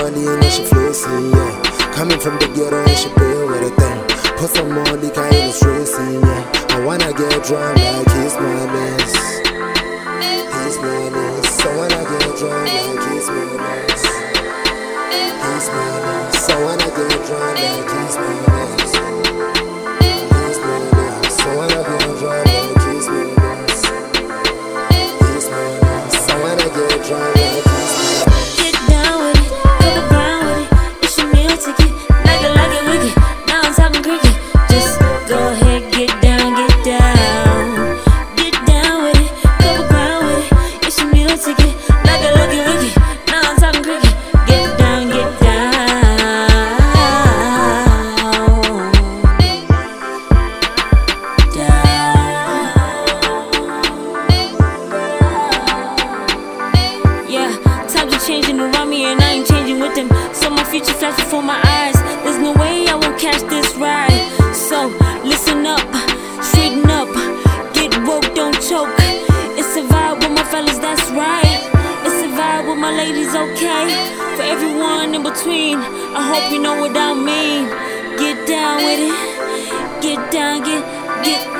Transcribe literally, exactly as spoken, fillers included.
Molly and she flexing, yeah. Coming from the ghetto and she play with a thing. Put some Molly, kind of stressing, yeah. I wanna get drunk like he's my best. He's my best. So when I get drunk like he's my best. He's my best. So when I get drunk like he's my best. He's my best. So when I get drunk like he's my best. He's my best. So when I get drunk like he's my best. Get down with it, go the ground with it. It's your meal ticket, like it, like it, wicked. Now I'm talking cricket. Just go ahead, get down, get down. Get down with it, go the ground with it. It's your meal ticket, like it, like it, wicked. Now I'm talking cricket. Get down, get down. Times are changing around me and I ain't changing with them. So my future flashes before my eyes. There's no way I won't catch this ride. So listen up, straighten up, get woke, don't choke. It's a vibe with my fellas, that's right. It's a vibe with my ladies, okay. For everyone in between, I hope you know what I mean. Get down with it, get down, get, get